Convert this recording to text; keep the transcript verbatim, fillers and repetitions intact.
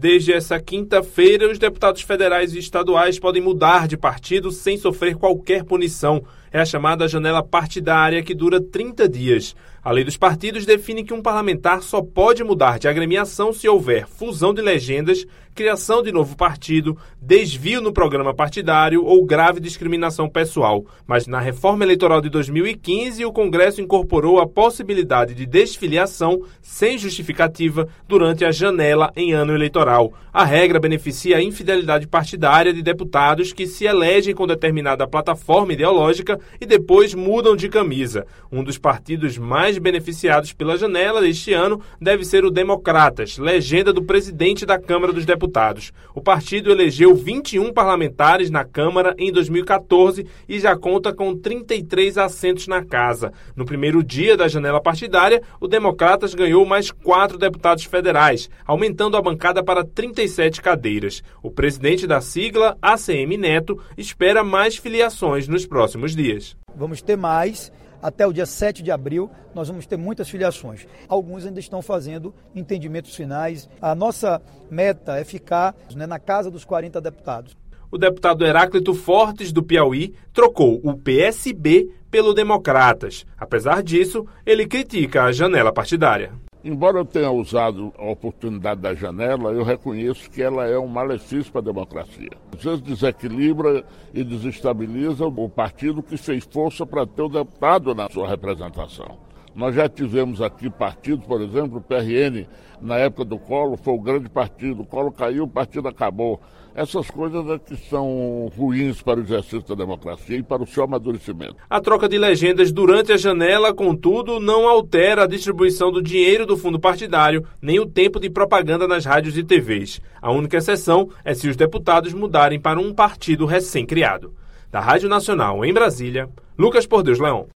Desde essa quinta-feira, os deputados federais e estaduais podem mudar de partido sem sofrer qualquer punição. É a chamada janela partidária, que dura trinta dias. A lei dos partidos define que um parlamentar só pode mudar de agremiação se houver fusão de legendas, criação de novo partido, desvio no programa partidário ou grave discriminação pessoal. Mas na reforma eleitoral de dois mil e quinze, o Congresso incorporou a possibilidade de desfiliação sem justificativa durante a janela em ano eleitoral. A regra beneficia a infidelidade partidária de deputados que se elegem com determinada plataforma ideológica e depois mudam de camisa. Um dos partidos mais beneficiados pela janela deste ano deve ser o Democratas, legenda do presidente da Câmara dos Deputados. O partido elegeu vinte e um parlamentares na Câmara em dois mil e quatorze e já conta com trinta e três assentos na casa. No primeiro dia da janela partidária, o Democratas ganhou mais quatro deputados federais, aumentando a bancada para trinta e sete cadeiras. O presidente da sigla, A C M Neto, espera mais filiações nos próximos dias. Vamos ter mais. Até o dia sete de abril, nós vamos ter muitas filiações. Alguns ainda estão fazendo entendimentos finais. A nossa meta é ficar, né, na casa dos quarenta deputados. O deputado Heráclito Fortes, do Piauí, trocou o P S B pelo Democratas. Apesar disso, ele critica a janela partidária. Embora eu tenha usado a oportunidade da janela, eu reconheço que ela é um malefício para a democracia. Às vezes desequilibra e desestabiliza o partido que fez força para ter o deputado na sua representação. Nós já tivemos aqui partidos, por exemplo, o P R N, na época do Collor, foi o grande partido. O Collor caiu, o partido acabou. Essas coisas é que são ruins para o exercício da democracia e para o seu amadurecimento. A troca de legendas durante a janela, contudo, não altera a distribuição do dinheiro do fundo partidário, nem o tempo de propaganda nas rádios e T Vs. A única exceção é se os deputados mudarem para um partido recém-criado. Da Rádio Nacional, em Brasília, Lucas Por Deus Leão.